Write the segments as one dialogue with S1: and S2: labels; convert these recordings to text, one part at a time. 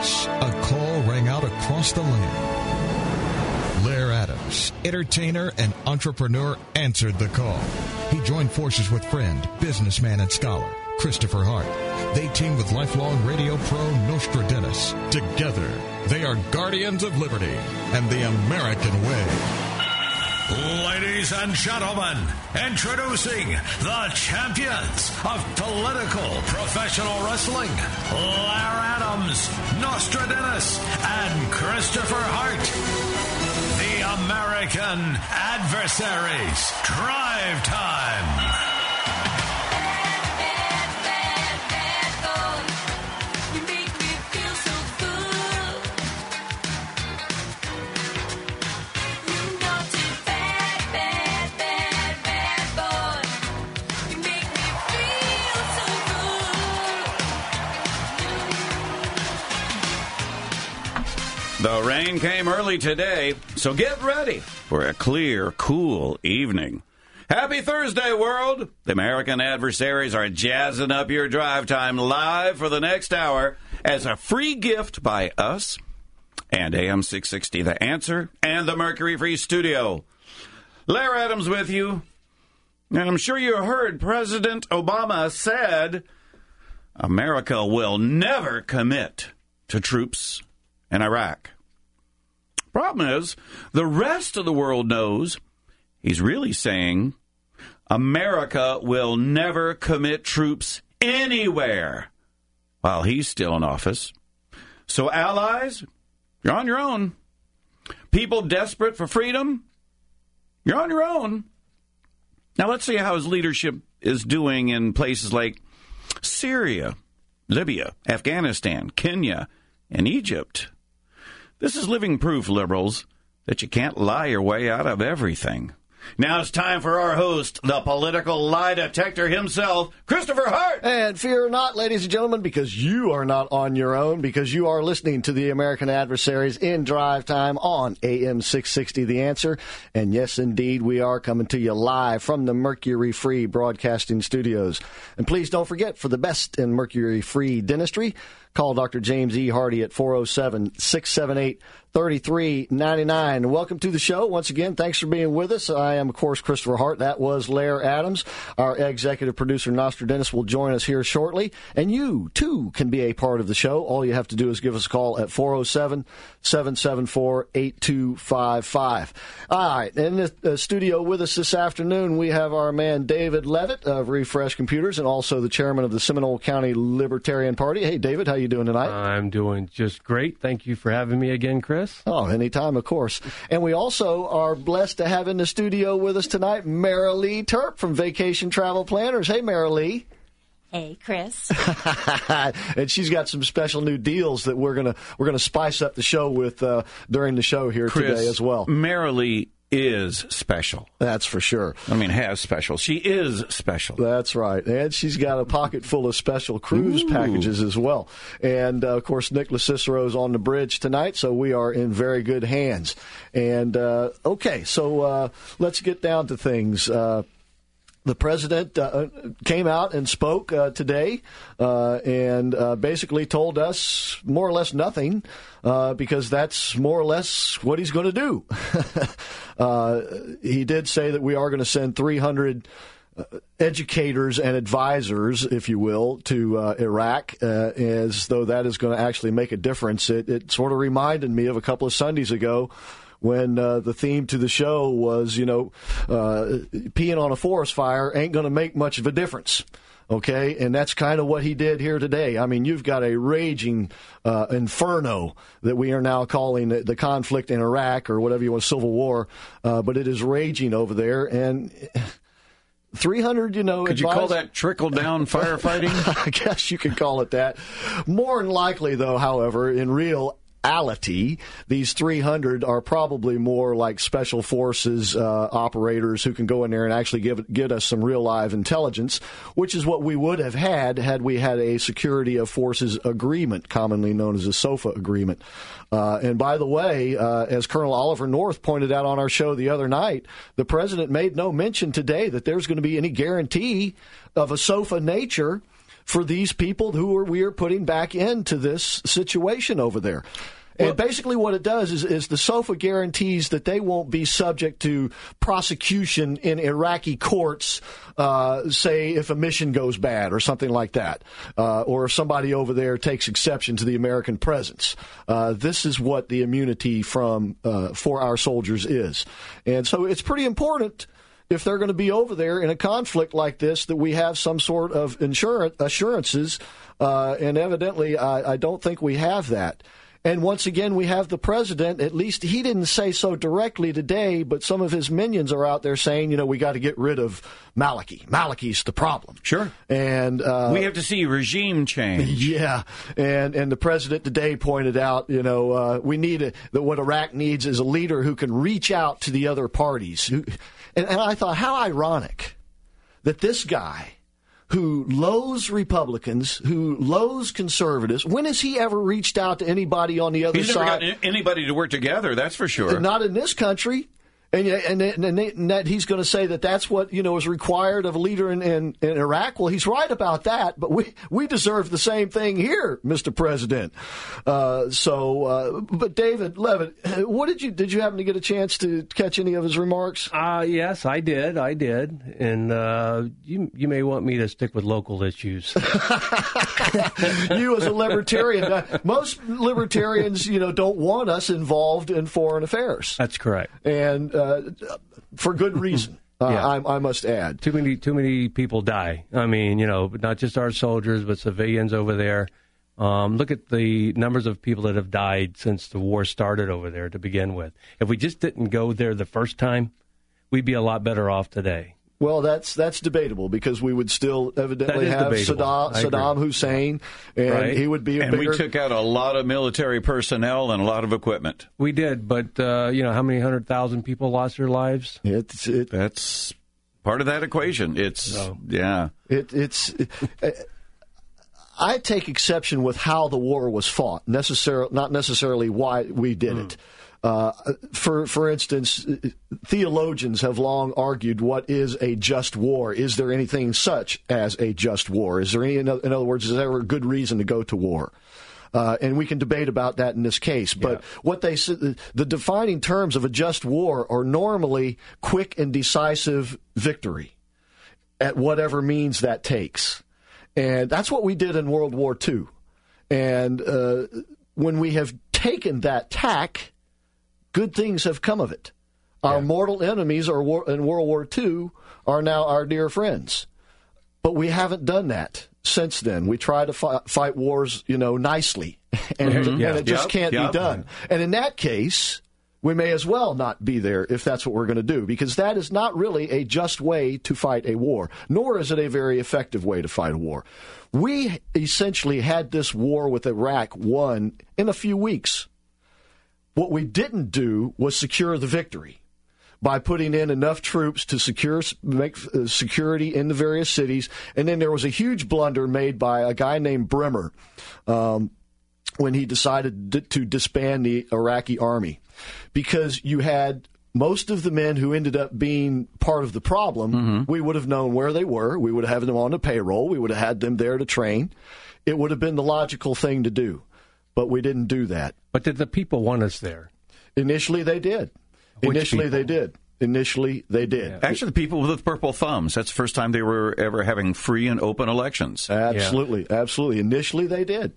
S1: once, a call rang out across the land. Blair Adams, entertainer and entrepreneur, answered the call. He joined forces with friend, businessman, and scholar Christopher Hart. They team with lifelong radio pro Nostradamus. Together, they are guardians of liberty and the American way.
S2: Ladies and gentlemen, introducing the champions of political professional wrestling, Blair Adams, Nostradamus, and Christopher Hart. The American Adversaries. Drive Time.
S3: The rain came early today, so get ready for a clear, cool evening. Happy Thursday, world! The American Adversaries are jazzing up your drive time live for the next hour as a free gift by us and AM 660 The Answer and the Mercury Free Studio. Blair Adams with you, and I'm sure you heard President Obama said America will never commit to troops in Iraq. Problem is, the rest of the world knows he's really saying America will never commit troops anywhere while he's still in office. So allies, you're on your own. People desperate for freedom, you're on your own. Now let's see how his leadership is doing in places like Syria, Libya, Afghanistan, Kenya, and Egypt. This is living proof, liberals, that you can't lie your way out of everything. Now it's time for our host, the political lie detector himself, Christopher Hart.
S4: And fear not, ladies and gentlemen, because you are not on your own, because you are listening to the American Adversaries in Drive Time on AM 660 The Answer. And yes, indeed, we are coming to you live from the Mercury Free Broadcasting Studios. And please don't forget, for the best in Mercury Free dentistry, call Dr. James E. Hardy at 407-678-3399. Welcome to the show. Once again, thanks for being with us. I am, of course, Christopher Hart. That was Blair Adams. Our executive producer, Nostradamus, will join us here shortly. And you, too, can be a part of the show. All you have to do is give us a call at 407-774-8255. All right. In the studio with us this afternoon, we have our man David Levitt of Refresh Computers and also the chairman of the Seminole County Libertarian Party. Hey, David, how you doing tonight?
S5: I'm doing just great. Thank you for having me again, Chris.
S4: Oh, anytime, of course. And we also are blessed to have in the studio with us tonight Marilee Terp from Vacation Travel Planners. Hey, Marilee.
S6: Hey, Chris.
S4: And she's got some special new deals that we're gonna spice up the show with during the show here
S3: Chris,
S4: today as well.
S3: Marilee is special.
S4: That's for sure.
S3: I mean, has special. She is special.
S4: That's right. And she's got a pocket full of special cruise packages as well. And, of course, Nicholas Cicero's on the bridge tonight, so we are in very good hands. And, okay, so let's get down to things. The president came out and spoke today and basically told us more or less nothing because that's more or less what he's going to do. He did say that we are going to send 300 educators and advisors, if you will, to Iraq, as though that is going to actually make a difference. It sort of reminded me of a couple of Sundays ago when the theme to the show was, peeing on a forest fire ain't going to make much of a difference. Okay, and that's kind of what he did here today. I mean, you've got a raging inferno that we are now calling the conflict in Iraq, or whatever you want, civil war, but it is raging over there. And 300,
S3: Could you call that trickle-down firefighting?
S4: I guess you could call it that. More than likely, though, however, in reality, these 300 are probably more like special forces operators who can go in there and actually give us some real live intelligence, which is what we would have had we had a security of forces agreement, commonly known as a SOFA agreement. And by the way, as Colonel Oliver North pointed out on our show the other night, the president made no mention today that there's going to be any guarantee of a SOFA nature for these people who we are putting back into this situation over there. And basically what it does is the SOFA guarantees that they won't be subject to prosecution in Iraqi courts, say if a mission goes bad or something like that, or if somebody over there takes exception to the American presence. This is what the immunity for our soldiers is. And so it's pretty important, if they're going to be over there in a conflict like this, that we have some sort of assurances, and evidently I don't think we have that. And once again, we have the president, at least he didn't say so directly today, but some of his minions are out there saying, we got to get rid of Maliki. Maliki's the problem.
S3: Sure.
S4: And
S3: we have to see regime change.
S4: Yeah. And the president today pointed out, we need that what Iraq needs is a leader who can reach out to the other parties. And I thought, how ironic that this guy, who loathes Republicans, who loathes conservatives. When has he ever reached out to anybody on the other side?
S3: He's never got anybody to work together, that's for sure.
S4: Not in this country. And that he's going to say that's what is required of a leader in Iraq. Well, he's right about that, but we deserve the same thing here, Mr. President. But David Levitt, what did you happen to get a chance to catch any of his remarks?
S5: Yes, I did, and you may want me to stick with local issues.
S4: You as a libertarian, most libertarians, don't want us involved in foreign affairs.
S5: That's correct,
S4: and for good reason. I must add.
S5: Too many people die. I mean, not just our soldiers, but civilians over there. Look at the numbers of people that have died since the war started over there to begin with. If we just didn't go there the first time, we'd be a lot better off today.
S4: Well, that's debatable, because we would still evidently have Saddam Hussein, and right. He would be
S3: and we took out a lot of military personnel and a lot of equipment.
S5: We did, but how many 100,000 people lost their lives?
S3: That's part of that equation.
S4: I take exception with how the war was fought, not necessarily why we did it. For instance, theologians have long argued, what is a just war? Is there anything such as a just war? Is there in other words, is there ever a good reason to go to war? And we can debate about that in this case. But what they said, the defining terms of a just war are normally quick and decisive victory at whatever means that takes. And that's what we did in World War II. And when we have taken that tack, good things have come of it. Our mortal enemies in World War II are now our dear friends. But we haven't done that since then. We try to fight wars, nicely, and it just can't be done. And in that case, we may as well not be there if that's what we're going to do, because that is not really a just way to fight a war, nor is it a very effective way to fight a war. We essentially had this war with Iraq won in a few weeks. What we didn't do was secure the victory by putting in enough troops to make security in the various cities. And then there was a huge blunder made by a guy named Bremer when he decided to disband the Iraqi army, because you had most of the men who ended up being part of the problem. Mm-hmm. We would have known where they were. We would have had them on the payroll. We would have had them there to train. It would have been the logical thing to do. But we didn't do that.
S5: But did the people want us there?
S4: Initially, they did. Initially, they did. Yeah.
S3: Actually, the people with the purple thumbs, that's the first time they were ever having free and open elections.
S4: Absolutely. Initially, they did.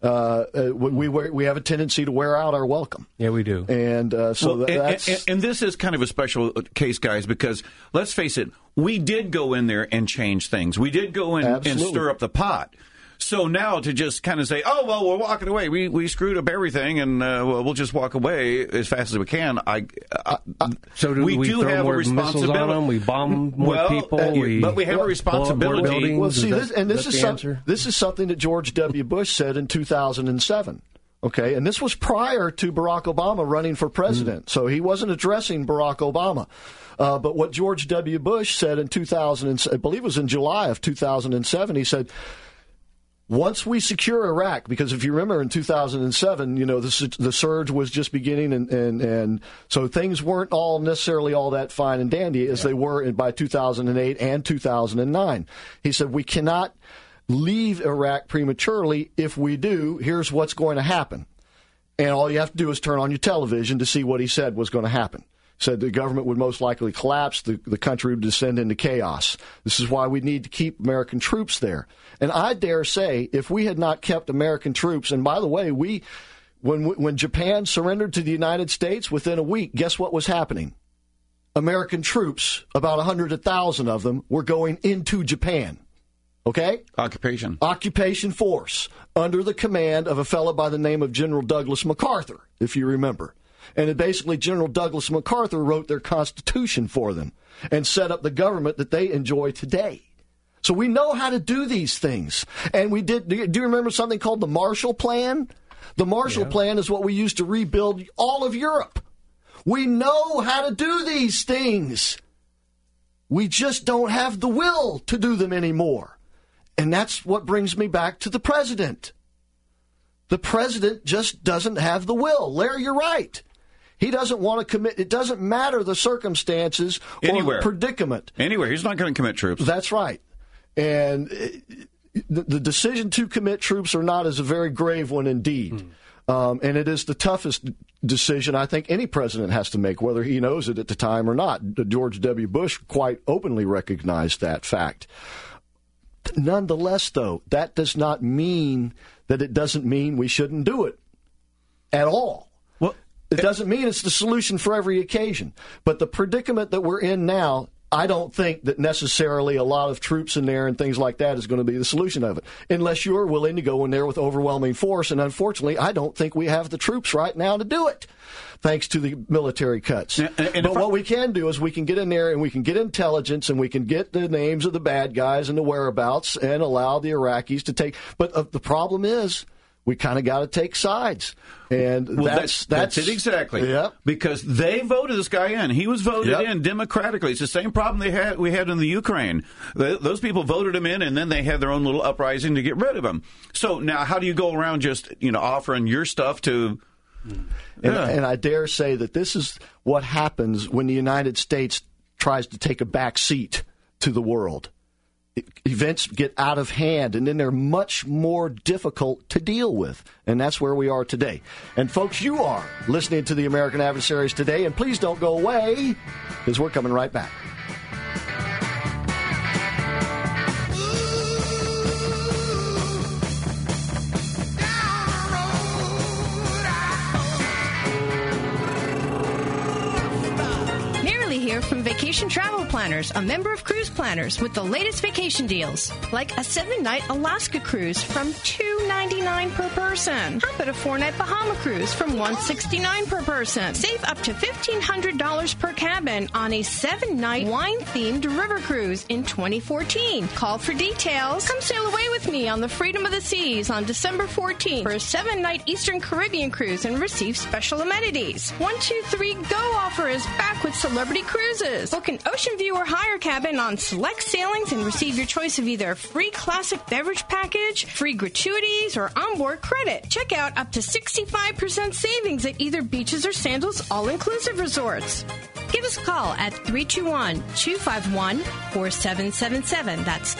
S4: We have a tendency to wear out our welcome.
S5: Yeah, we do.
S4: And that's...
S3: And this is kind of a special case, guys, because let's face it, we did go in there and change things. We did go in and stir up the pot. So now to just kind of say, oh, well, we're walking away. We screwed up everything, and we'll just walk away as fast as we can.
S5: So we do have a responsibility. On them? We bomb more people.
S3: But we have a responsibility.
S4: Well, see, this is something that George W. Bush said in 2007. Okay, and this was prior to Barack Obama running for president, so he wasn't addressing Barack Obama. But what George W. Bush said in I believe it was in July of 2007, he said, once we secure Iraq, because if you remember in 2007, the surge was just beginning, and so things weren't all necessarily all that fine and dandy as they were by 2008 and 2009. He said we cannot leave Iraq prematurely. If we do, here's what's going to happen. And all you have to do is turn on your television to see what he said was going to happen. Said the government would most likely collapse, the country would descend into chaos. This is why we need to keep American troops there. And I dare say, if we had not kept American troops, and by the way, when Japan surrendered to the United States, within a week, guess what was happening? American troops, about 100,000 of them, were going into Japan. Okay? Occupation force, under the command of a fellow by the name of General Douglas MacArthur, if you remember. And basically, General Douglas MacArthur wrote their Constitution for them and set up the government that they enjoy today. So we know how to do these things. And we did. Do you remember something called the Marshall Plan? The Marshall Plan is what we used to rebuild all of Europe. We know how to do these things. We just don't have the will to do them anymore. And that's what brings me back to the president. The president just doesn't have the will. Larry, you're right. He doesn't want to commit. It doesn't matter the circumstances or the predicament.
S3: Anywhere. He's not going to commit troops.
S4: That's right. And the decision to commit troops or not is a very grave one indeed. And it is the toughest decision I think any president has to make, whether he knows it at the time or not. George W. Bush quite openly recognized that fact. Nonetheless, though, that does not mean that it doesn't mean we shouldn't do it at all. Well, it doesn't mean it's the solution for every occasion. But the predicament that we're in now, I don't think that necessarily a lot of troops in there and things like that is going to be the solution of it, unless you're willing to go in there with overwhelming force. And unfortunately, I don't think we have the troops right now to do it, thanks to the military cuts. But what we can do is we can get in there and we can get intelligence and we can get the names of the bad guys and the whereabouts and allow the Iraqis to take. But the problem is, we kind of got to take sides. And that's
S3: it exactly.
S4: Yeah.
S3: Because they voted this guy in. He was voted in democratically. It's the same problem we had in the Ukraine. Those people voted him in, and then they had their own little uprising to get rid of him. So now how do you go around just offering your stuff to...
S4: And I dare say that this is what happens when the United States tries to take a back seat to the world. Events get out of hand, and then they're much more difficult to deal with. And that's where we are today. And, folks, you are listening to the American Adversaries today, and please don't go away, because we're coming right back.
S7: From Vacation Travel Planners, a member of Cruise Planners, with the latest vacation deals, like a 7-night Alaska cruise from $299 per person. How about a 4-night Bahama cruise from $169 per person? Save up to $1,500 per cabin on a 7-night wine-themed river cruise in 2014. Call for details. Come sail away with me on the Freedom of the Seas on December 14th for a 7-night Eastern Caribbean cruise and receive special amenities. 123 Go offer is back with Celebrity Cruises. Book an ocean view or higher cabin on select sailings and receive your choice of either free classic beverage package, free gratuities, or onboard credit. Check out up to 65% savings at either Beaches or Sandals all-inclusive resorts. Give us a call at 321-251-4777. That's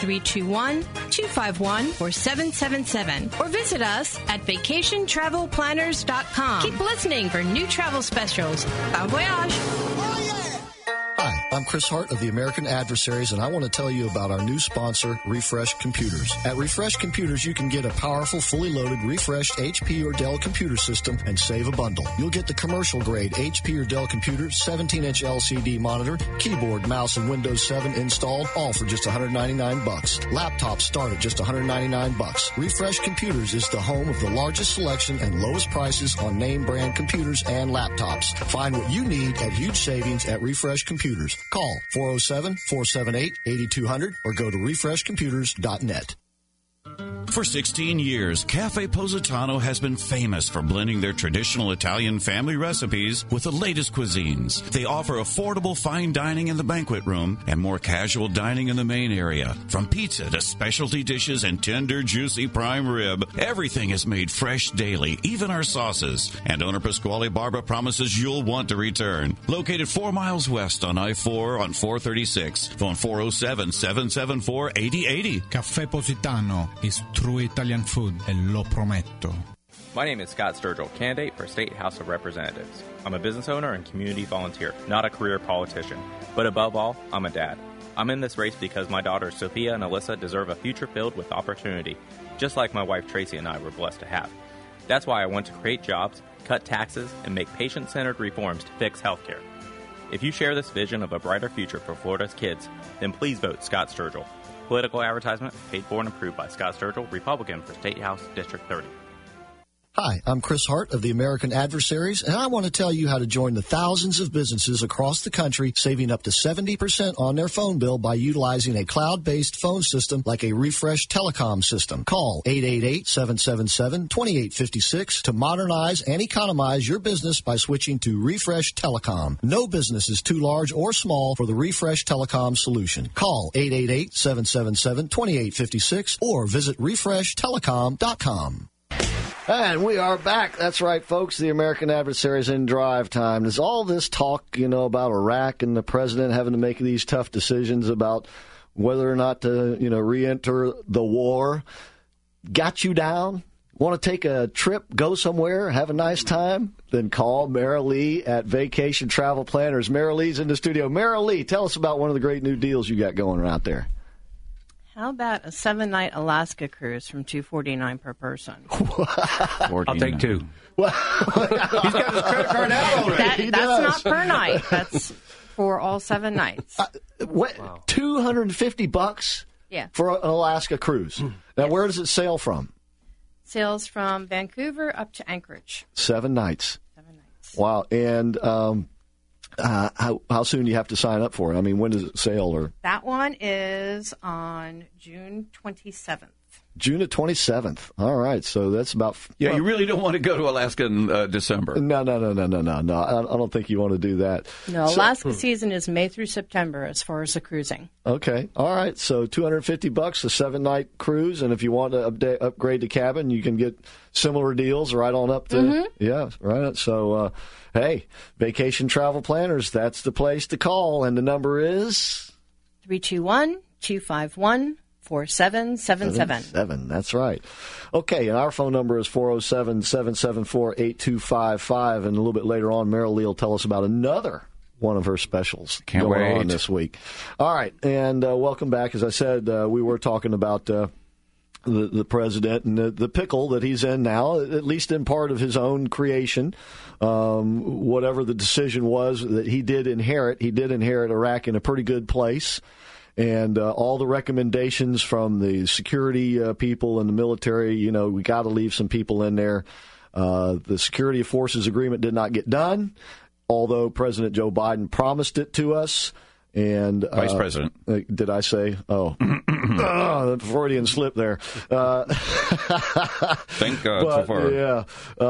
S7: 321-251-4777. Or visit us at vacationtravelplanners.com. Keep listening for new travel specials. Bon voyage!
S4: Hi, I'm Chris Hart of the American Adversaries, and I want to tell you about our new sponsor, Refresh Computers. At Refresh Computers, you can get a powerful, fully loaded, refreshed HP or Dell computer system and save a bundle. You'll get the commercial-grade HP or Dell computer, 17-inch LCD monitor, keyboard, mouse, and Windows 7 installed, all for just $199. Laptops start at just $199. Refresh Computers is the home of the largest selection and lowest prices on name-brand computers and laptops. Find what you need at huge savings at Refresh Computers. Call 407-478-8200 or go to refreshcomputers.net.
S3: For 16 years, Cafe Positano has been famous for blending their traditional Italian family recipes with the latest cuisines. They offer affordable fine dining in the banquet room and more casual dining in the main area. From pizza to specialty dishes and tender, juicy prime rib, everything is made fresh daily, even our sauces. And owner Pasquale Barba promises you'll want to return. Located 4 miles west on I-4 on 436. Phone 407-774-8080.
S8: Caffè Positano is true Italian food, e lo prometto.
S9: My name is Scott Sturgill, candidate for State House of Representatives. I'm a business owner and community volunteer, not a career politician. But above all, I'm a dad. I'm in this race because my daughters Sophia and Alyssa deserve a future filled with opportunity, just like my wife Tracy and I were blessed to have. That's why I want to create jobs, cut taxes, and make patient-centered reforms to fix healthcare. If you share this vision of a brighter future for Florida's kids, then please vote Scott Sturgill. Political advertisement paid for and approved by Scott Sturgill, Republican for State House District 30.
S4: Hi, I'm Chris Hart of the American Adversaries, and I want to tell you how to join the thousands of businesses across the country saving up to 70% on their phone bill by utilizing a cloud-based phone system like a Refresh Telecom system. Call 888-777-2856 to modernize and economize your business by switching to Refresh Telecom. No business is too large or small for the Refresh Telecom solution. Call 888-777-2856 or visit refreshtelecom.com. And we are back. That's right, folks. The American Adversaries in drive time. There's all this talk, about Iraq and the president having to make these tough decisions about whether or not to, re-enter the war. Got you down? Want to take a trip, go somewhere, have a nice time? Then call Mara Lee at Vacation Travel Planners. Mara Lee's in the studio. Mara Lee, tell us about one of the great new deals you got going out there.
S6: How about a 7-night Alaska cruise from $249 per person?
S5: I'll take 2.
S3: He's got his credit card out already.
S6: That's not per night. That's for all 7 nights.
S4: What? Wow. $250
S6: Yeah.
S4: For an Alaska cruise. Now,
S6: Yes.
S4: Where does it sail from?
S6: Sails from Vancouver up to Anchorage.
S4: 7 nights.
S6: 7 nights.
S4: Wow. And how soon do you have to sign up for it? I mean, when does it sail? Or
S6: That one is on June 27th.
S4: June the 27th. All right. So that's about...
S3: Yeah, you really don't want to go to Alaska in December.
S4: No. I don't think you want to do that.
S6: No, Alaska season is May through September as far as the cruising.
S4: Okay. All right. So $250, a 7-night cruise. And if you want to upgrade the cabin, you can get similar deals right on up to... Yeah, right. So, hey, Vacation Travel Planners, that's the place to call. And the number is...
S6: 321-251-4777.
S4: 7, that's right. Okay, and our phone number is 407-774-8255. And a little bit later on, Mara Lee will tell us about another one of her specials going on this week. All right, and welcome back. As I said, we were talking about the president and the pickle that he's in now, at least in part of his own creation. Whatever the decision was that he did inherit Iraq in a pretty good place. And all the recommendations from the security people and the military, we got to leave some people in there. The Security Forces Agreement did not get done, although President Joe Biden promised it to us. And
S3: Vice President.
S4: Did I say? Oh, the Freudian slip there.
S3: Thank God so far.
S4: Yeah.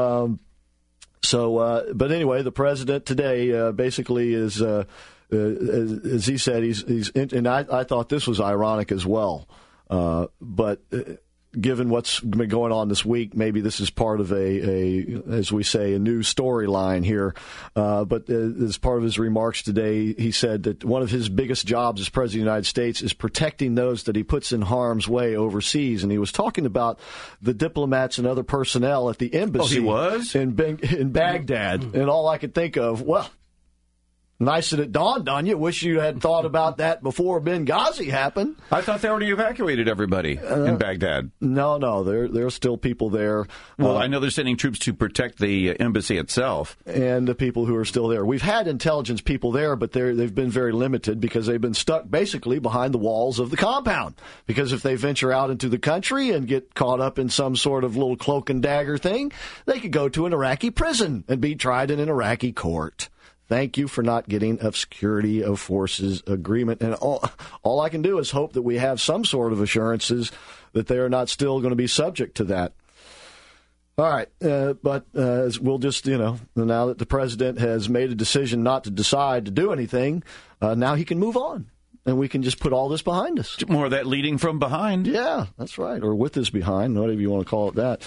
S4: But anyway, the president today basically is... as he said, and I thought this was ironic as well. But given what's been going on this week, maybe this is part of as we say, a new storyline here. But as part of his remarks today, he said that one of his biggest jobs as President of the United States is protecting those that he puts in harm's way overseas. And he was talking about the diplomats and other personnel at the embassy in Baghdad. And all I could think of, nice that it dawned on you. Wish you had thought about that before Benghazi happened.
S3: I thought they already evacuated everybody in Baghdad.
S4: No, there are still people there.
S3: Well, I know they're sending troops to protect the embassy itself.
S4: And the people who are still there. We've had intelligence people there, but they've been very limited because they've been stuck basically behind the walls of the compound. Because if they venture out into the country and get caught up in some sort of little cloak and dagger thing, they could go to an Iraqi prison and be tried in an Iraqi court. Thank you for not getting a security of forces agreement. And all I can do is hope that we have some sort of assurances that they are not still going to be subject to that. All right, but we'll just, now that the president has made a decision not to decide to do anything, now he can move on. And we can just put all this behind us.
S3: More of that leading from behind.
S4: Yeah, that's right. Or with us behind, whatever you want to call it that.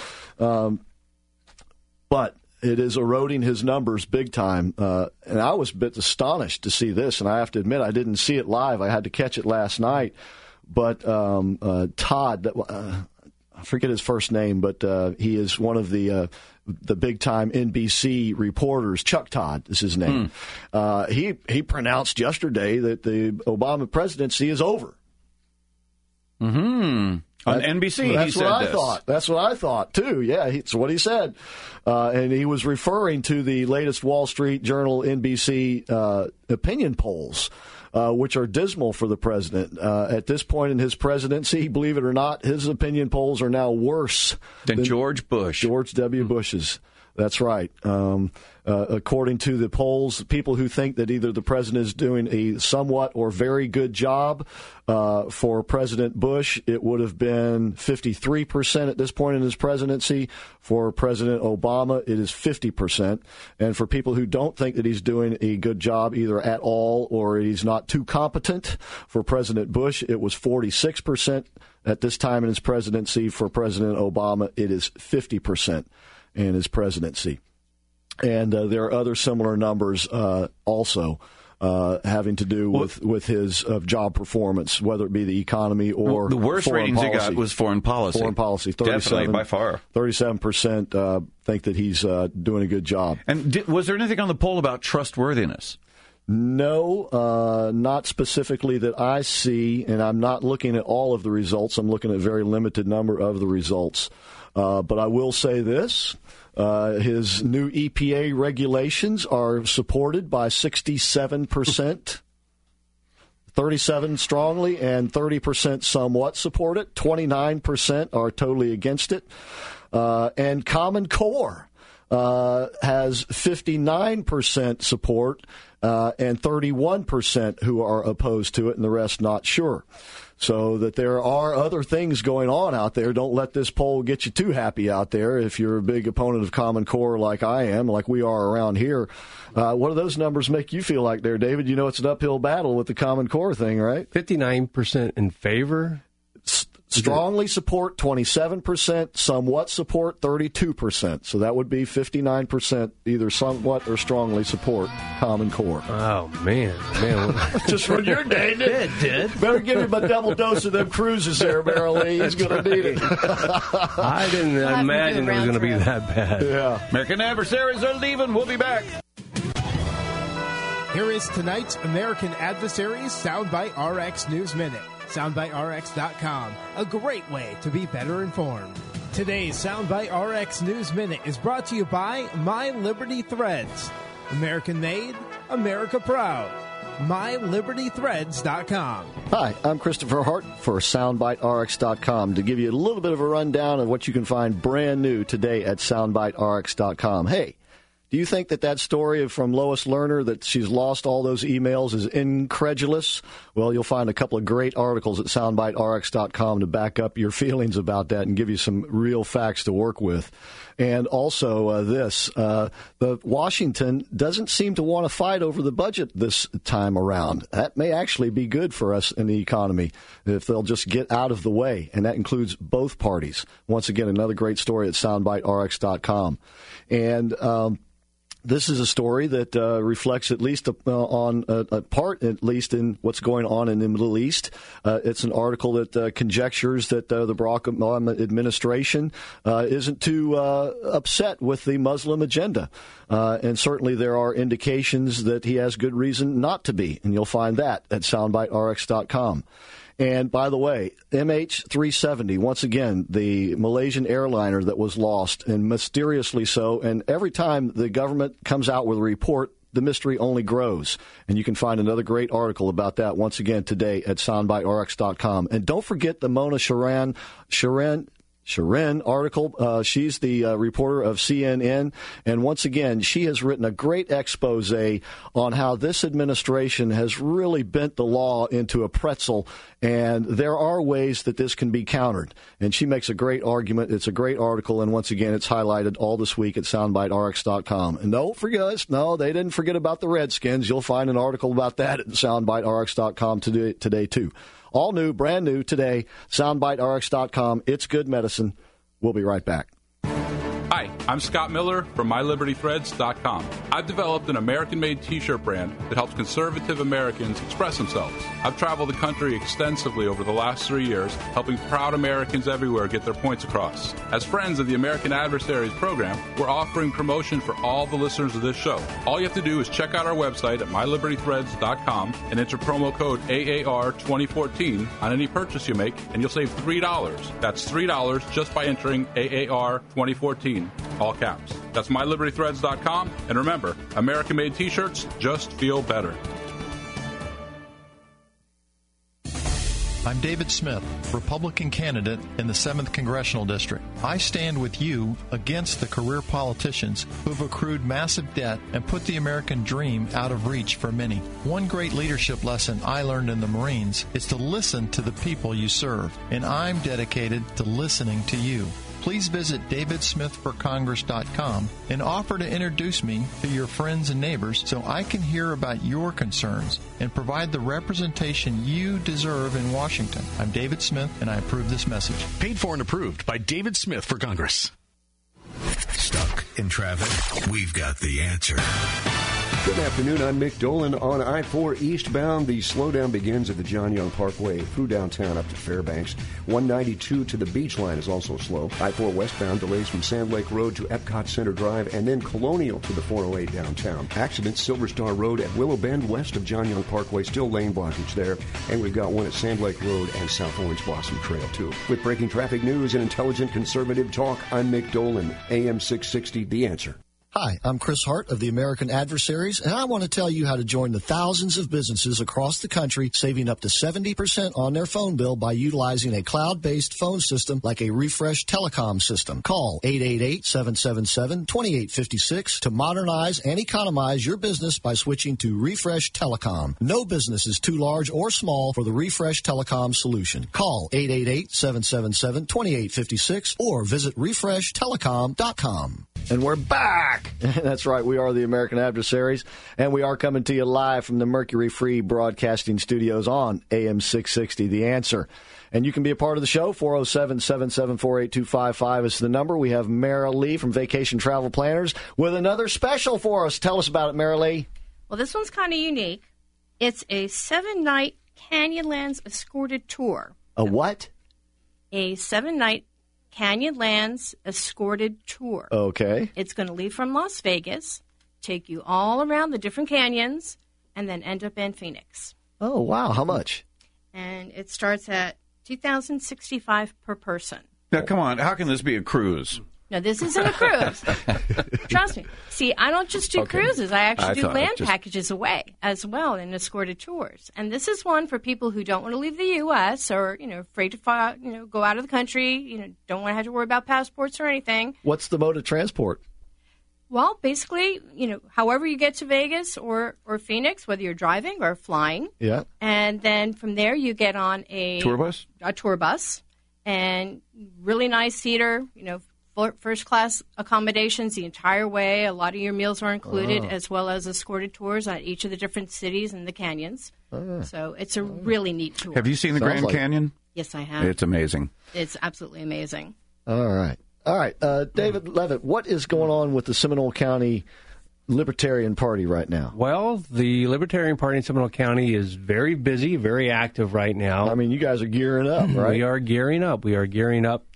S4: But it is eroding his numbers big time. And I was a bit astonished to see this. And I have to admit, I didn't see it live. I had to catch it last night. But Todd, I forget his first name, but he is one of the big-time NBC reporters. Chuck Todd is his name. He pronounced yesterday that the Obama presidency is over.
S3: On NBC,
S4: that's
S3: he said
S4: what I
S3: this.
S4: thought. That's what I thought, too. Yeah, it's what he said. And he was referring to the latest Wall Street Journal NBC opinion polls, which are dismal for the president. At this point in his presidency, believe it or not, his opinion polls are now worse
S3: than George Bush.
S4: George W. Bush's. That's right. According to the polls, people who think that either the president is doing a somewhat or very good job for President Bush, it would have been 53% at this point in his presidency. For President Obama, it is 50%. And for people who don't think that he's doing a good job either at all or he's not too competent, for President Bush, it was 46% at this time in his presidency. For President Obama, it is 50%. In his presidency. And there are other similar numbers also having to do with his job performance, whether it be the economy or
S3: the worst ratings he got was foreign policy.
S4: Foreign policy,
S3: 37, definitely, by far.
S4: 37% think that he's doing a good job.
S3: And was there anything on the poll about trustworthiness?
S4: No, not specifically that I see, and I'm not looking at all of the results. I'm looking at a very limited number of the results. But I will say this. His new EPA regulations are supported by 67%, 37% strongly, and 30% somewhat support it. 29% are totally against it. And Common Core has 59% support and 31% who are opposed to it, and the rest not sure. So that there are other things going on out there. Don't let this poll get you too happy out there if you're a big opponent of Common Core like I am, like we are around here. What do those numbers make you feel like there, David? You know it's an uphill battle with the Common Core thing, right?
S5: 59% in favor?
S4: Strongly support 27%, somewhat support 32%. So that would be 59% either somewhat or strongly support Common Core.
S5: Oh, man.
S4: Just for your day,
S5: it did.
S4: Better give him a double dose of them cruises there, Merrill Lee. He's going to need it.
S5: I didn't imagine it was going to be that bad.
S4: Yeah.
S3: American adversaries are leaving. We'll be back.
S10: Here is tonight's American Adversaries Soundbite RX News Minute. SoundbiteRx.com, a great way to be better informed. Today's Soundbite RX News Minute is brought to you by My Liberty Threads. American made, America proud. MyLibertyThreads.com.
S4: Hi, I'm Christopher Hart for SoundbiteRx.com to give you a little bit of a rundown of what you can find brand new today at SoundbiteRx.com. Hey, do you think that story from Lois Lerner, that she's lost all those emails, is incredulous? Well, you'll find a couple of great articles at SoundbiteRx.com to back up your feelings about that and give you some real facts to work with. And also the Washington doesn't seem to want to fight over the budget this time around. That may actually be good for us in the economy if they'll just get out of the way, and that includes both parties. Once again, another great story at SoundbiteRx.com. And this is a story that reflects at least on a part, at least in what's going on in the Middle East. It's an article that conjectures that the Barack Obama administration isn't too upset with the Muslim agenda. And certainly there are indications that he has good reason not to be. And you'll find that at SoundbiteRx.com. And by the way, MH370, once again, the Malaysian airliner that was lost, and mysteriously so. And every time the government comes out with a report, the mystery only grows. And you can find another great article about that once again today at SoundbiteRx.com. And don't forget the Mona Charen Sharon article. She's the reporter of CNN. And once again, she has written a great expose on how this administration has really bent the law into a pretzel. And there are ways that this can be countered. And she makes a great argument. It's a great article. And once again, it's highlighted all this week at soundbiterx.com. And don't forget us. No, they didn't forget about the Redskins. You'll find an article about that at soundbiterx.com today too. All new, brand new today, soundbiterx.com. It's good medicine. We'll be right back.
S11: Hi, I'm Scott Miller from MyLibertyThreads.com. I've developed an American-made T-shirt brand that helps conservative Americans express themselves. I've traveled the country extensively over the last 3 years, helping proud Americans everywhere get their points across. As friends of the American Adversaries program, we're offering promotion for all the listeners of this show. All you have to do is check out our website at MyLibertyThreads.com and enter promo code AAR2014 on any purchase you make, and you'll save $3. That's $3 just by entering AAR2014. All caps. That's MyLibertyThreads.com. And remember, American-made T-shirts just feel better.
S12: I'm David Smith, Republican candidate in the 7th Congressional District. I stand with you against the career politicians who've accrued massive debt and put the American dream out of reach for many. One great leadership lesson I learned in the Marines is to listen to the people you serve, and I'm dedicated to listening to you. Please visit DavidSmithForCongress.com and offer to introduce me to your friends and neighbors so I can hear about your concerns and provide the representation you deserve in Washington. I'm David Smith, and I approve this message.
S13: Paid for and approved by David Smith for Congress.
S2: Stuck in traffic? We've got the answer.
S14: Good afternoon. I'm Mick Dolan on I-4 eastbound. The slowdown begins at the John Young Parkway through downtown up to Fairbanks. 192 to the Beach Line is also slow. I-4 westbound delays from Sand Lake Road to Epcot Center Drive and then Colonial to the 408 downtown. Accidents Silver Star Road at Willow Bend west of John Young Parkway. Still lane blockage there. And we've got one at Sand Lake Road and South Orange Blossom Trail too. With breaking traffic news and intelligent conservative talk, I'm Mick Dolan, AM 660, The Answer.
S4: Hi, I'm Chris Hart of the American Adversaries, and I want to tell you how to join the thousands of businesses across the country saving up to 70% on their phone bill by utilizing a cloud-based phone system like a Refresh Telecom system. Call 888-777-2856 to modernize and economize your business by switching to Refresh Telecom. No business is too large or small for the Refresh Telecom solution. Call 888-777-2856 or visit refreshtelecom.com. And we're back. That's right. We are the American Adversaries, and we are coming to you live from the Mercury Free Broadcasting Studios on AM 660, The Answer. And you can be a part of the show. 407-774-8255 is the number. We have Mara Lee from Vacation Travel Planners with another special for us. Tell us about it, Mara Lee.
S6: Well, this one's kind of unique. It's a 7-night Canyonlands escorted tour.
S4: A what?
S6: A 7-night Canyonlands escorted tour.
S4: Okay.
S6: It's going to leave from Las Vegas, take you all around the different canyons, and then end up in Phoenix.
S4: Oh, wow. How much?
S6: And it starts at $2,065 per person.
S3: Now, come on. How can this be a cruise?
S6: No, this isn't a cruise. Trust me. See, I don't just do cruises. I actually do land packages away as well in escorted tours. And this is one for people who don't want to leave the U.S. or, afraid to go out of the country, don't want to have to worry about passports or anything.
S4: What's the mode of transport?
S6: Well, basically, however you get to Vegas or Phoenix, whether you're driving or flying.
S4: Yeah.
S6: And then from there you get on a
S3: tour bus?
S6: A tour bus. And really nice seater, first-class accommodations the entire way. A lot of your meals are included, as well as escorted tours on each of the different cities and the canyons. So it's a really neat tour.
S3: Have you seen the Grand Canyon?
S6: Yes, I have.
S3: It's amazing.
S6: It's absolutely amazing.
S4: All right. David Levitt, what is going on with the Seminole County Libertarian Party right now?
S5: Well, the Libertarian Party in Seminole County is very busy, very active right now.
S4: I mean, you guys are gearing up, right?
S5: We are gearing up. We are gearing up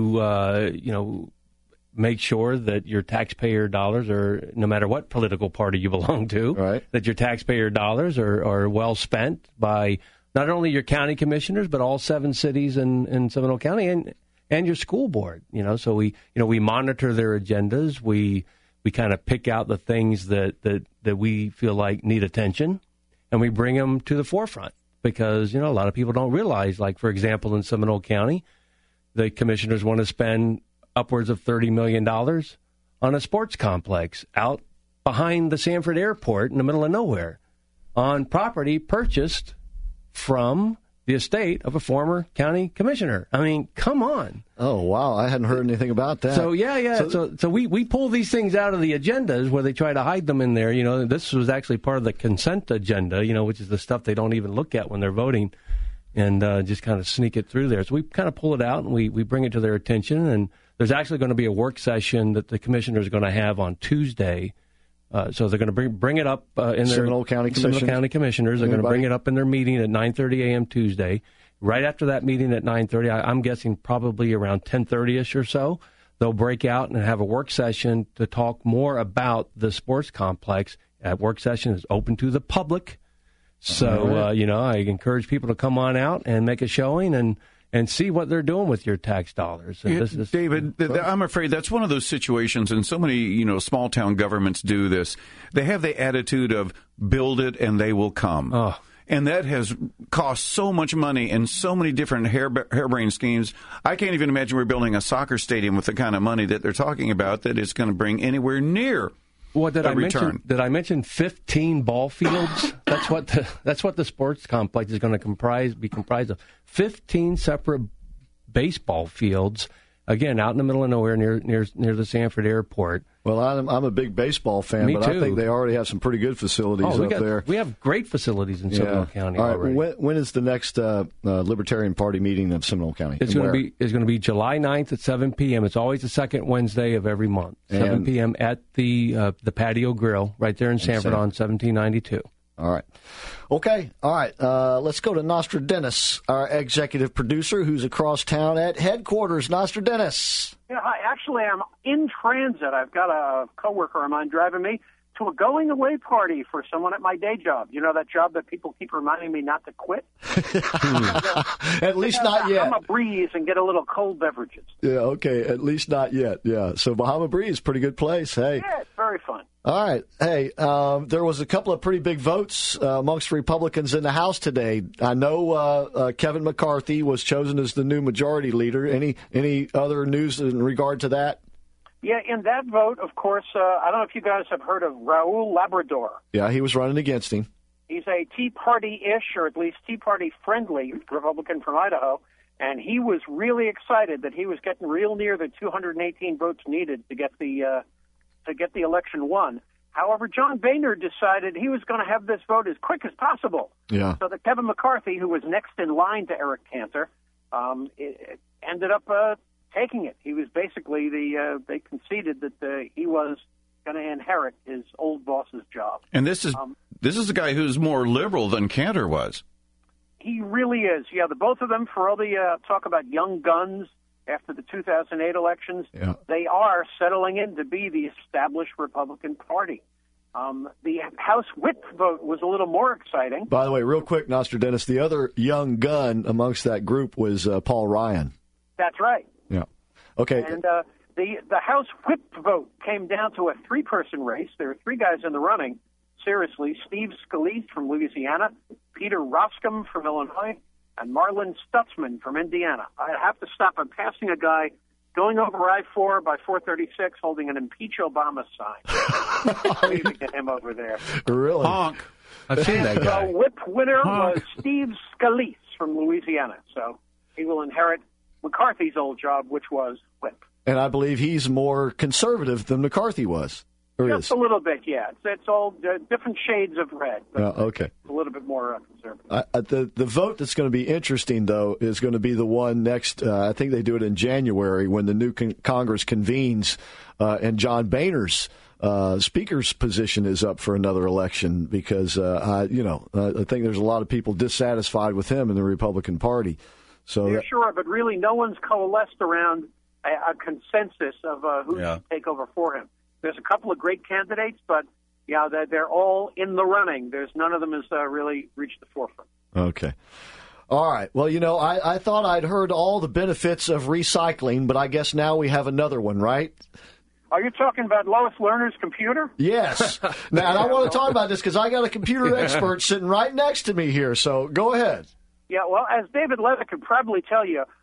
S5: to, make sure that your taxpayer dollars are, no matter what political party you belong to,
S4: right,
S5: that your taxpayer dollars are well spent by not only your county commissioners, but all 7 cities in Seminole County and your school board. So we monitor their agendas. We kind of pick out the things that we feel like need attention, and we bring them to the forefront because, a lot of people don't realize, like, for example, in Seminole County, the commissioners want to spend upwards of $30 million on a sports complex out behind the Sanford Airport in the middle of nowhere on property purchased from the estate of a former county commissioner. I mean, come on.
S4: Oh, wow. I hadn't heard anything about that.
S5: So, yeah. So we pull these things out of the agendas where they try to hide them in there. You know, this was actually part of the consent agenda, you know, which is the stuff they don't even look at when they're voting, and just kind of sneak it through there. So we kind of pull it out and we bring it to their attention. And there's actually going to be a work session that the commissioners are going to have on Tuesday. So they're going to bring it up in their
S4: Seminole County
S5: Commissioners. They're going to bring it up in their meeting at 9:30 a.m. Tuesday. Right after that meeting at 9:30, I'm guessing probably around 10:30ish or so, they'll break out and have a work session to talk more about the sports complex. That work session is open to the public. So, I encourage people to come on out and make a showing and see what they're doing with your tax dollars. And
S3: David, I'm afraid that's one of those situations, and so many, small-town governments do this. They have the attitude of build it and they will come.
S5: Oh.
S3: And that has cost so much money and so many different harebrained schemes. I can't even imagine we're building a soccer stadium with the kind of money that they're talking about that it's going to bring anywhere near a return.
S5: Did I mention 15 ball fields? That's what the sports complex is going to be comprised of. 15 separate baseball fields, again, out in the middle of nowhere near the Sanford Airport.
S4: Well, I'm a big baseball fan,
S5: Me
S4: but
S5: too.
S4: I think they already have some pretty good facilities up there.
S5: We have great facilities in Seminole County
S4: All right,
S5: already.
S4: when is the next Libertarian Party meeting of Seminole County?
S5: It's going to be July 9th at 7 p.m. It's always the second Wednesday of every month. 7 p.m. at the Patio Grill right there in Sanford on 1792.
S4: All right. Okay. All right. Let's go to Nostradamus, our executive producer, who's across town at headquarters. Nostradamus.
S15: Yeah, hi. Actually, I'm in transit. I've got a coworker of mine driving me to a going-away party for someone at my day job. You know, that job that people keep reminding me not to quit?
S4: At least not yet.
S15: Bahama Breeze and get a little cold beverages.
S4: Yeah, okay. At least not yet. Yeah. So Bahama Breeze, pretty good place. Hey.
S15: Yeah, it's very fun.
S4: All right. Hey, there was a couple of pretty big votes amongst Republicans in the House today. I know Kevin McCarthy was chosen as the new majority leader. Any other news in regard to that?
S15: Yeah, in that vote, of course, I don't know if you guys have heard of Raul Labrador.
S4: Yeah, he was running against him.
S15: He's a Tea Party-ish, or at least Tea Party-friendly Republican from Idaho, and he was really excited that he was getting real near the 218 votes needed to get the election won. However, John Boehner decided he was going to have this vote as quick as possible.
S4: Yeah.
S15: So that Kevin McCarthy, who was next in line to Eric Cantor, ended up taking it. He was basically they conceded that he was going to inherit his old boss's job.
S3: And this is a guy who's more liberal than Cantor was.
S15: He really is. Yeah, the both of them, for all the talk about young guns after the 2008 elections, they are settling in to be the established Republican Party. The House Whip vote was a little more exciting.
S4: By the way, real quick, Nostradamus, the other young gun amongst that group was Paul Ryan.
S15: That's right.
S4: Yeah. Okay.
S15: And the House Whip vote came down to a three-person race. There were three guys in the running. Seriously, Steve Scalise from Louisiana, Peter Roskam from Illinois, and Marlon Stutzman from Indiana. I have to stop. I'm passing a guy going over I-4 by 436 holding an Impeach Obama sign. Waving at him over there.
S4: Really?
S3: Honk.
S5: I've seen that guy.
S15: The whip winner was Steve Scalise from Louisiana. So he will inherit McCarthy's old job, which was whip.
S4: And I believe he's more conservative than McCarthy was.
S15: Just a little bit, yeah. It's all different shades of red. But
S4: okay.
S15: A little bit more conservative.
S4: The vote that's going to be interesting, though, is going to be the one next. I think they do it in January when the new Congress convenes, and John Boehner's speaker's position is up for another election because I think there's a lot of people dissatisfied with him in the Republican Party. So
S15: yeah, sure, but really, no one's coalesced around a consensus of who should take over for him. There's a couple of great candidates, but they're all in the running. There's none of them has really reached the forefront.
S4: Okay. All right. Well, I thought I'd heard all the benefits of recycling, but I guess now we have another one, right?
S15: Are you talking about Lois Lerner's computer?
S4: Yes. Now, and I want to talk about this because I got a computer expert sitting right next to me here, so go ahead.
S15: Yeah, well, as David Levitt could probably tell you,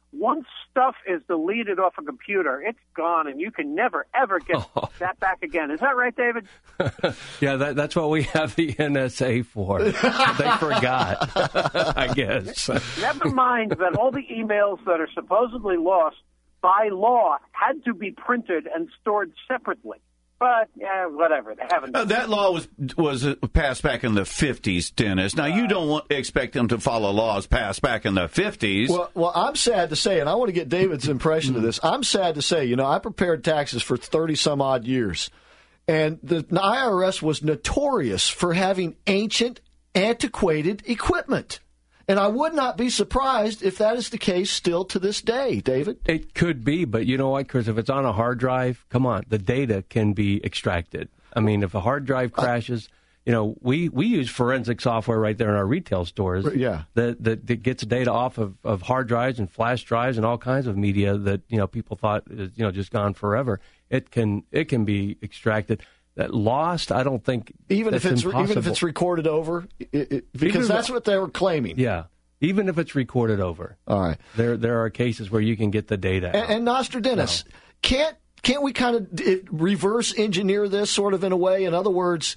S15: once stuff is deleted off a computer, it's gone, and you can never, ever get that back again. Is that right, David?
S5: Yeah, that's what we have the NSA for. They forgot, I guess.
S15: Never mind that all the emails that are supposedly lost by law had to be printed and stored separately. But, whatever. They haven't.
S3: That law was passed back in the 50s, Dennis. Now, you don't expect them to follow laws passed back in the 50s.
S4: Well, I'm sad to say, and I want to get David's impression of this. I'm sad to say, I prepared taxes for 30-some-odd years, and the IRS was notorious for having ancient, antiquated equipment. And I would not be surprised if that is the case still to this day, David.
S5: It could be, but you know what, Chris? If it's on a hard drive, come on, the data can be extracted. I mean, if a hard drive crashes, we use forensic software right there in our retail stores.
S4: Yeah.
S5: That gets data off of hard drives and flash drives and all kinds of media that people thought is just gone forever. It can be extracted. That lost, I don't think
S4: even if it's recorded over, because that's what they were claiming.
S5: Yeah, even if it's recorded over.
S4: All right,
S5: there are cases where you can get the data.
S4: And Nostradamus, can't we kind of reverse engineer this sort of in a way? In other words,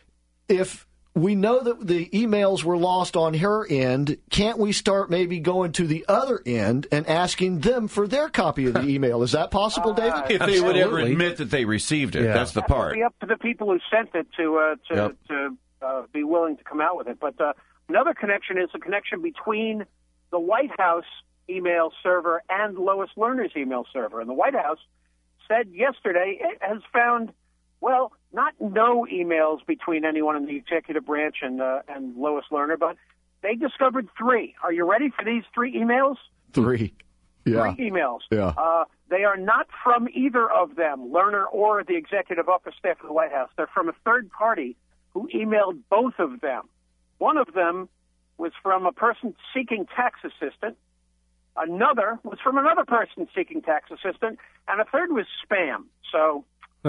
S4: if we know that the emails were lost on her end, can't we start maybe going to the other end and asking them for their copy of the email? Is that possible, David?
S3: If they would ever admit that they received it, that's the part.
S15: It would be up to the people who sent it to be willing to come out with it. But another connection is the connection between the White House email server and Lois Lerner's email server. And the White House said yesterday it has found, well, not no emails between anyone in the executive branch and Lois Lerner, but they discovered 3. Are you ready for these 3 emails?
S4: 3. Yeah.
S15: 3 emails.
S4: Yeah.
S15: They are not from either of them, Lerner or the executive upper staff of the White House. They're from a third party who emailed both of them. One of them was from a person seeking tax assistance. Another was from another person seeking tax assistance. And a third was spam. So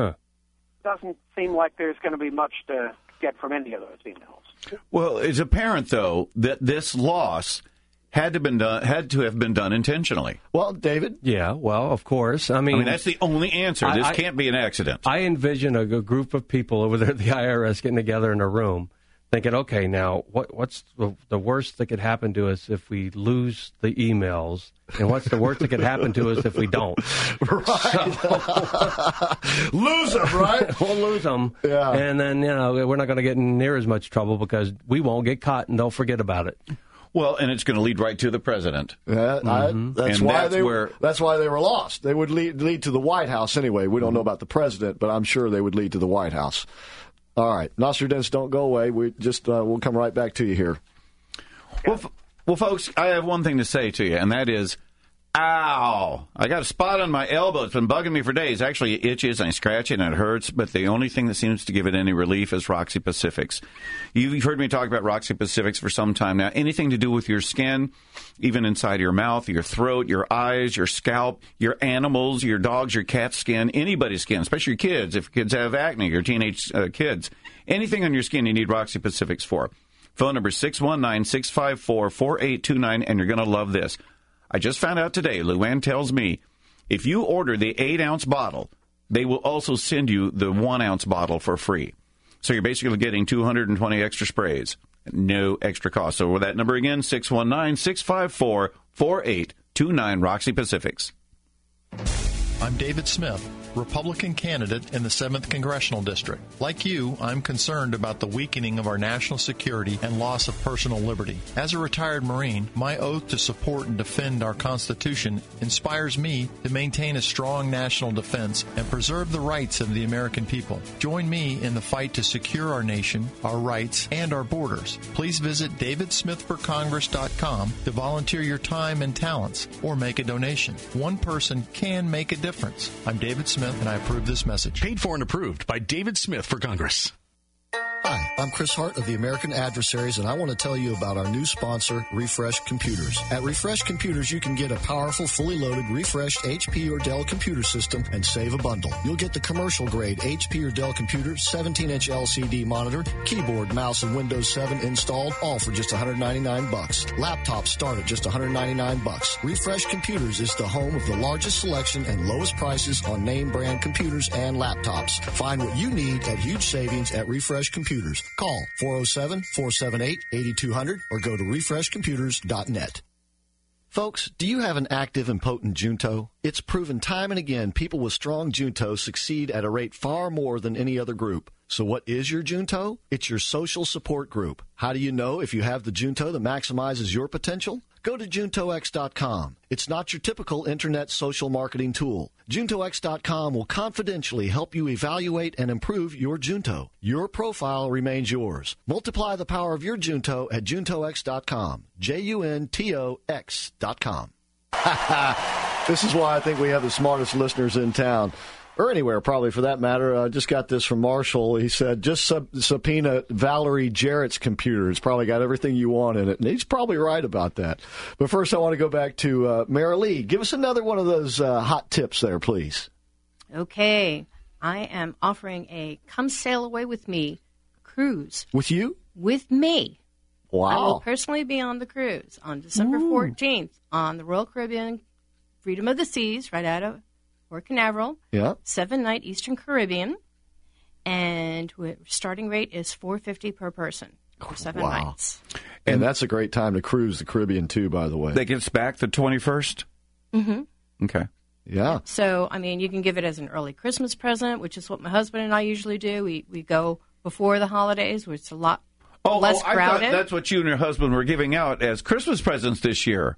S15: doesn't seem like there's going to be much to get from any of those emails.
S3: Well, it's apparent, though, that this loss had to have been done intentionally.
S4: Well, David?
S5: Yeah, well, of course. I mean,
S3: that's the only answer. This can't be an accident.
S5: I envision a group of people over there at the IRS getting together in a room thinking, okay, now, what's the worst that could happen to us if we lose the emails? And what's the worst that could happen to us if we don't?
S4: Right. Lose them, right?
S5: We'll lose them.
S4: Yeah.
S5: And then, we're not going to get in near as much trouble because we won't get caught and they'll forget about it.
S3: Well, and it's going to lead right to the president.
S4: That's why they were lost. They would lead to the White House anyway. We don't know about the president, but I'm sure they would lead to the White House. All right. Nostradamus, don't go away. We just we'll come right back to you here.
S3: Well, folks, I have one thing to say to you, and that is, ow! I got a spot on my elbow. It's been bugging me for days. Actually, it itches and I scratch it and it hurts, but the only thing that seems to give it any relief is Roxy Pacifics. You've heard me talk about Roxy Pacifics for some time now. Anything to do with your skin, even inside your mouth, your throat, your eyes, your scalp, your animals, your dogs, your cat's skin, anybody's skin, especially your kids. If kids have acne, your teenage kids, anything on your skin you need Roxy Pacifics for. Phone number 619-654-4829, and you're going to love this. I just found out today, Luann tells me, if you order the 8-ounce bottle, they will also send you the 1-ounce bottle for free. So you're basically getting 220 extra sprays, no extra cost. So with that number again, 619-654-4829, Roxy Pacifics.
S12: I'm David Smith, Republican candidate in the 7th Congressional District. Like you, I'm concerned about the weakening of our national security and loss of personal liberty. As a retired Marine, my oath to support and defend our Constitution inspires me to maintain a strong national defense and preserve the rights of the American people. Join me in the fight to secure our nation, our rights, and our borders. Please visit davidsmithforcongress.com to volunteer your time and talents or make a donation. One person can make a difference. I'm David Smith, and I approve this message.
S13: Paid for and approved by David Smith for Congress.
S4: Hi, I'm Chris Hart of the American Adversaries, and I want to tell you about our new sponsor, Refresh Computers. At Refresh Computers, you can get a powerful, fully loaded, refreshed HP or Dell computer system and save a bundle. You'll get the commercial-grade HP or Dell computer, 17-inch LCD monitor, keyboard, mouse, and Windows 7 installed, all for just $199. Laptops start at just $199. Refresh Computers is the home of the largest selection and lowest prices on name-brand computers and laptops. Find what you need at huge savings at Refresh Computers. Call 407-478-8200 or go to refreshcomputers.net. Folks, do you have an active and potent Junto? It's proven time and again people with strong Junto succeed at a rate far more than any other group. So what is your Junto? It's your social support group. How do you know if you have the Junto that maximizes your potential? Go to JuntoX.com. It's not your typical internet social marketing tool. JuntoX.com will confidentially help you evaluate and improve your Junto. Your profile remains yours. Multiply the power of your Junto at JuntoX.com. JUNTOX.com. This is why I think we have the smartest listeners in town. Or anywhere, probably, for that matter. I just got this from Marshall. He said, just subpoena Valerie Jarrett's computer. It's probably got everything you want in it. And he's probably right about that. But first, I want to go back to Marilee. Give us another one of those hot tips there, please.
S6: Okay. I am offering a Come Sail Away With Me cruise.
S4: With you?
S6: With me.
S4: Wow.
S6: I will personally be on the cruise on December 14th on the Royal Caribbean Freedom of the Seas, right out of Port Canaveral, 7-night Eastern Caribbean, and starting rate is $450 per person for 7 nights.
S4: And that's a great time to cruise the Caribbean, too, by the way.
S3: That gets back the 21st?
S6: Mm-hmm.
S3: Okay.
S4: Yeah.
S6: So, I mean, you can give it as an early Christmas present, which is what my husband and I usually do. We go before the holidays, which is a lot less crowded.
S3: I thought that's what you and your husband were giving out as Christmas presents this year.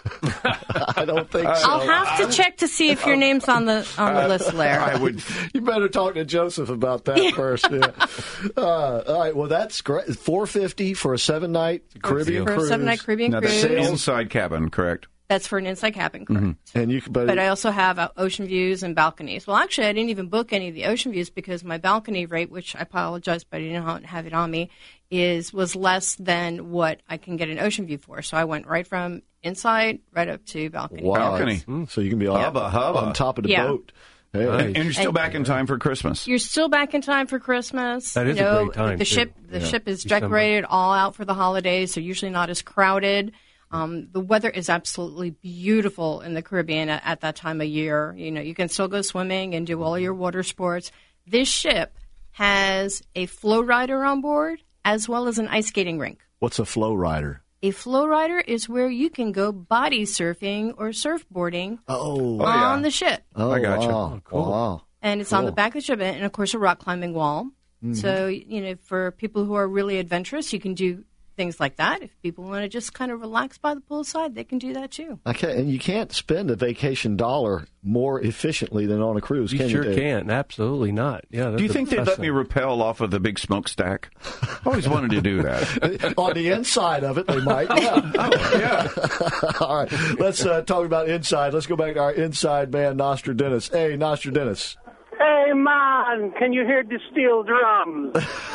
S4: I don't think so.
S6: I'll have to check to see if your name's on the list, Larry.
S3: I would.
S4: You better talk to Joseph about that first. Yeah. All right. Well, that's great. $450 for a 7-night Caribbean cruise.
S6: For a 7-night Caribbean cruise.
S3: That's inside cabin, correct?
S6: That's for an inside cabin, correct.
S3: Mm-hmm.
S4: And
S6: but I also have ocean views and balconies. Well, actually, I didn't even book any of the ocean views because my balcony rate, which I apologize, but I didn't have it on me, was less than what I can get an ocean view for. So I went right from inside right up to balcony.
S4: Wow. Balcony. So you can be on top of the boat. Hey.
S3: And you're still back in time for Christmas.
S6: You're still back in time for Christmas.
S5: That is a great time.
S6: The ship is decorated all out for the holidays. They're usually not as crowded. The weather is absolutely beautiful in the Caribbean at that time of year. You know, you can still go swimming and do all your water sports. This ship has a flow rider on board as well as an ice skating rink.
S4: What's a flow rider?
S6: A flow rider is where you can go body surfing or surfboarding on the ship.
S4: Oh,
S3: I got you.
S4: Wow.
S3: Oh, cool.
S4: Wow.
S6: And it's on the back of the ship, and of course a rock climbing wall.
S4: Mm-hmm.
S6: So, you know, for people who are really adventurous, you can do things like that. If people want to just kind of relax by the poolside, they can do that too.
S4: Okay, and you can't spend a vacation dollar more efficiently than on a cruise, can you?
S5: You sure can't. Absolutely not. Yeah.
S3: Do you think they'd let me rappel off of the big smokestack? I always wanted to do that.
S4: On the inside of it, they might. Yeah. All right, let's talk about inside. Let's go back to our inside man, Nostradamus. Hey, Nostradamus.
S16: Hey, man, can you hear the steel drums?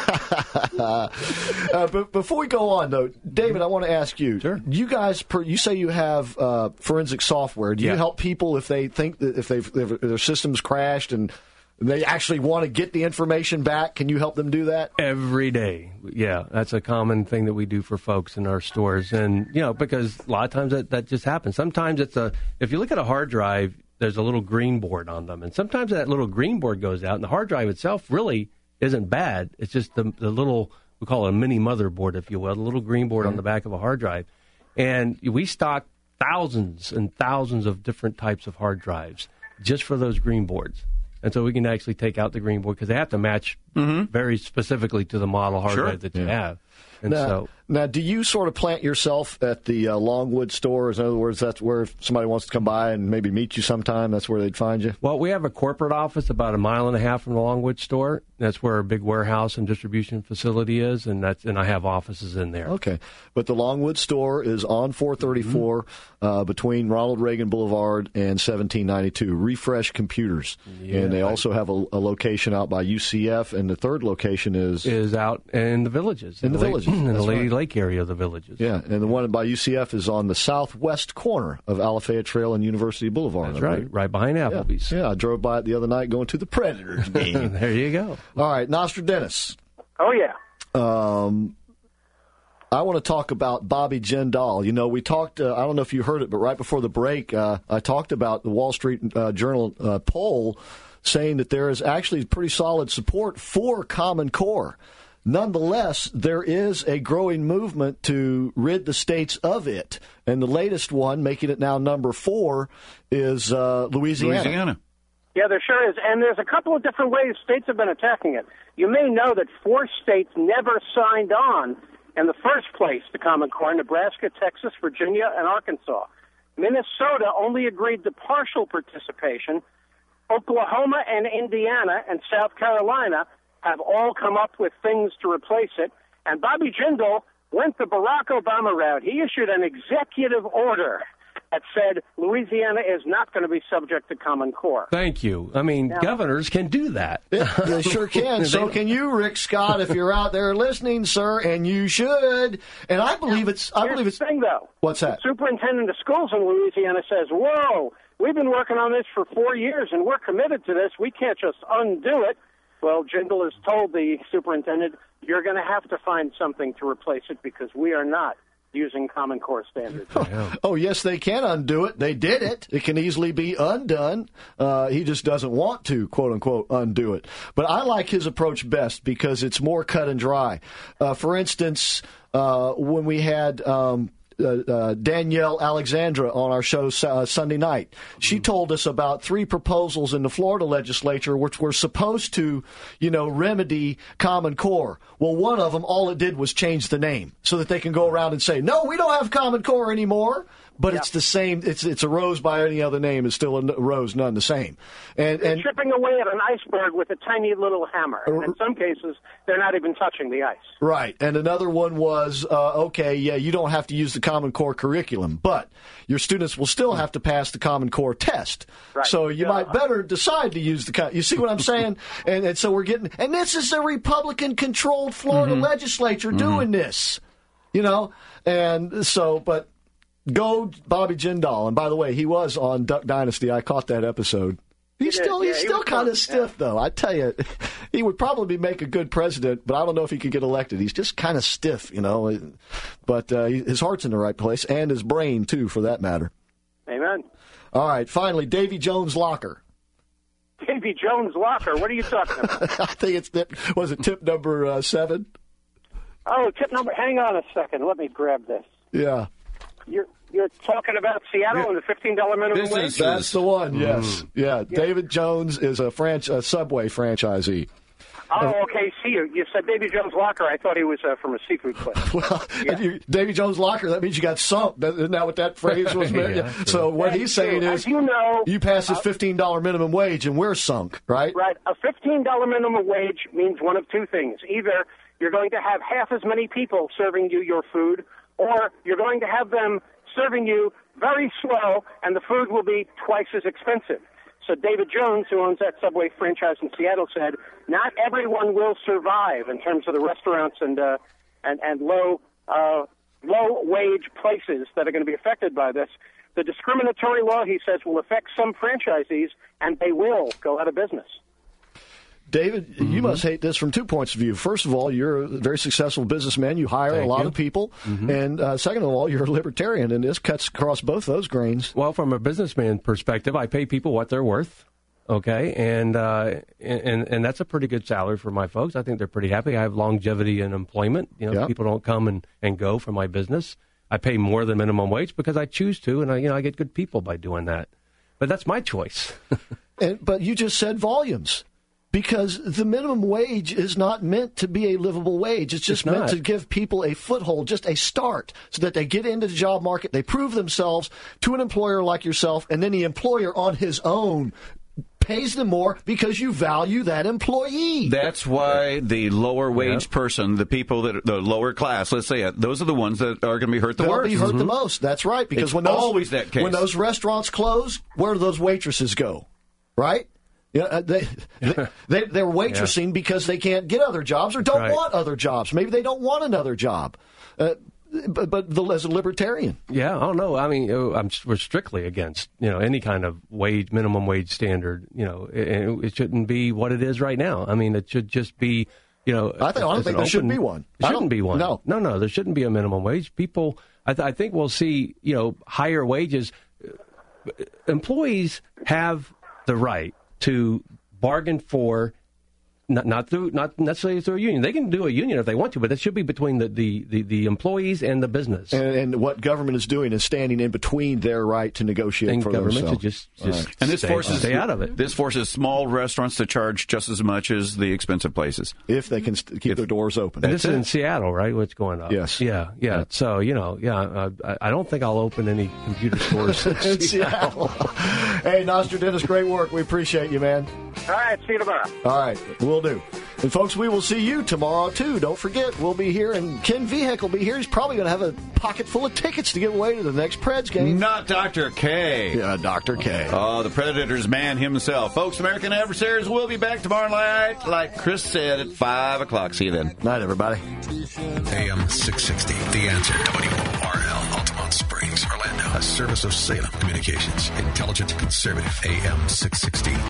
S4: But before we go on, though, David, I want to ask you.
S5: Sure.
S4: You guys, you say you have forensic software. Do you help people if they think that if their system's crashed and they actually want to get the information back? Can you help them do that?
S5: Every day. Yeah, that's a common thing that we do for folks in our stores. And, you know, because a lot of times that just happens. Sometimes if you look at a hard drive, there's a little green board on them. And sometimes that little green board goes out, and the hard drive itself really isn't bad. It's just the little, we call it a mini motherboard, if you will, the little green board on the back of a hard drive. And we stock thousands and thousands of different types of hard drives just for those green boards. And so we can actually take out the green board because they have to match very specifically to the model hard drive that you have. And
S4: now, do you sort of plant yourself at the Longwood store? In other words, that's where if somebody wants to come by and maybe meet you sometime, that's where they'd find you?
S5: Well, we have a corporate office about a mile and a half from the Longwood store. That's where our big warehouse and distribution facility is, and I have offices in there.
S4: Okay. But the Longwood store is on 434 between Ronald Reagan Boulevard and 1792. Refresh Computers. Yeah, and they also have a location out by UCF, and the third location is
S5: out in the Villages.
S4: In the Villages.
S5: In the Lady Lake area of the Villages.
S4: Yeah, and the one by UCF is on the southwest corner of Alafaya Trail and University Boulevard.
S5: That's right behind Applebee's.
S4: Yeah, I drove by it the other night going to the Predators game.
S5: There you go.
S4: All right, Nostradamus.
S16: Oh, yeah.
S4: I want to talk about Bobby Jindal. You know, we talked, I don't know if you heard it, but right before the break, I talked about the Wall Street Journal poll saying that there is actually pretty solid support for Common Core. Nonetheless, there is a growing movement to rid the states of it. And the latest one, making it now number 4, is Louisiana.
S16: Yeah, there sure is. And there's a couple of different ways states have been attacking it. You may know that 4 states never signed on in the first place to Common Core: Nebraska, Texas, Virginia, and Arkansas. Minnesota only agreed to partial participation. Oklahoma and Indiana and South Carolina have all come up with things to replace it. And Bobby Jindal went the Barack Obama route. He issued an executive order that said Louisiana is not going to be subject to Common Core.
S5: Thank you. I mean, governors can do that.
S4: They sure can. So can you, Rick Scott, if you're out there listening, sir, and you should. And I believe it's...
S16: Here's the thing, though.
S4: What's that?
S16: The superintendent of schools in Louisiana says, whoa, we've been working on this for 4 years, and we're committed to this. We can't just undo it. Well, Jindal has told the superintendent, you're going to have to find something to replace it because we are not using Common Core standards.
S4: Oh, yes, they can undo it. They did it. It can easily be undone. He just doesn't want to, quote unquote, undo it. But I like his approach best because it's more cut and dry. For instance, when we had Danielle Alexandra on our show Sunday night, she told us about 3 proposals in the Florida legislature which were supposed to, remedy Common Core. Well, one of them, all it did was change the name so that they can go around and say, no, we don't have Common Core anymore. But it's the same. It's a rose by any other name. It's still a rose, none the same. And
S16: chipping away at an iceberg with a tiny little hammer. And in some cases, they're not even touching the ice.
S4: Right. And another one was, you don't have to use the Common Core curriculum, but your students will still have to pass the Common Core test.
S16: Right.
S4: So you might better decide to use you see what I'm saying? and so we're getting, and this is a Republican-controlled Florida legislature doing this, and so, but. Go Bobby Jindal. And by the way, he was on Duck Dynasty. I caught that episode. He's still kind of stiff, though. I tell you, he would probably make a good president, but I don't know if he could get elected. He's just kind of stiff, But his heart's in the right place, and his brain, too, for that matter.
S16: Amen.
S4: All right, finally, Davy Jones Locker.
S16: Davy Jones Locker? What are you talking about?
S4: I think it's tip number 7?
S16: Oh, tip number... Hang on a second. Let me grab this.
S4: Yeah.
S16: You're talking about Seattle and the $15 minimum wage?
S4: That's the one, yes. Yeah, David Jones is a Subway franchisee.
S16: Oh, okay. See, you said Davy Jones Locker. I thought he was from a seafood place.
S4: Well, Davy Jones Locker, that means you got sunk. Isn't that what that phrase was meant? So what he's saying is, you pass this $15 minimum wage and we're sunk, right?
S16: Right. A $15 minimum wage means one of 2 things. Either you're going to have half as many people serving you your food, or you're going to have them serving you very slow, and the food will be twice as expensive. So David Jones, who owns that Subway franchise in Seattle, said, not everyone will survive in terms of the restaurants and low-wage places that are going to be affected by this. The discriminatory law, he says, will affect some franchisees, and they will go out of business.
S4: David, you must hate this from 2 points of view. First of all, you're a very successful businessman. You hire a lot of people. And second of all, you're a libertarian, and this cuts across both those grains.
S5: Well, from a businessman perspective, I pay people what they're worth, okay? And that's a pretty good salary for my folks. I think they're pretty happy. I have longevity in employment. People don't come and go from my business. I pay more than minimum wage because I choose to, and I get good people by doing that. But that's my choice.
S4: But you just said volumes. Because the minimum wage is not meant to be a livable wage. It's just meant to give people a foothold, just a start, so that they get into the job market, they prove themselves to an employer like yourself, and then the employer on his own pays them more because you value that employee.
S3: That's why the lower wage person, the people that the lower class, let's say it, those are the ones that are going to be hurt the worst.
S4: They'll be hurt the most. That's right. Because when
S3: always that case.
S4: When those restaurants close, where do those waitresses go? Right? Yeah, they're waitressing because they can't get other jobs or don't want other jobs. Maybe they don't want another job. But as a libertarian,
S5: I don't know. I mean, we're strictly against any kind of minimum wage standard. It shouldn't be what it is right now. I mean, it should just be. I
S4: don't think there should be one.
S5: There shouldn't be one.
S4: No.
S5: There shouldn't be a minimum wage. People, I think we'll see higher wages. Employees have the right to bargain for, not necessarily through a union. They can do a union if they want to, but it should be between the employees and the business.
S4: And what government is doing is standing in between their right to negotiate for themselves.
S5: Government should just
S3: and this
S5: stay out of it.
S3: This forces small restaurants to charge just as much as the expensive places
S4: if they can keep their doors open.
S5: And this is in Seattle, right? What's going on?
S4: Yes.
S5: Yeah. So I don't think I'll open any computer stores in Seattle.
S4: Hey, Nostradamus, great work. We appreciate you, man.
S16: All right, see you tomorrow.
S4: All right, we'll do. And folks, we will see you tomorrow too. Don't forget, we'll be here, and Ken Vihek will be here. He's probably going to have a pocket full of tickets to give away to the next Preds game.
S3: Not Dr. K.
S4: Yeah, Dr. K.
S3: Oh, the Predator's man himself. Folks, American Adversaries will be back tomorrow night, like Chris said, at 5 o'clock. See you then.
S4: Night, everybody.
S2: AM 660, The Answer. WORL, Altamont Springs, Orlando. A service of Salem Communications. Intelligent, conservative. AM 660.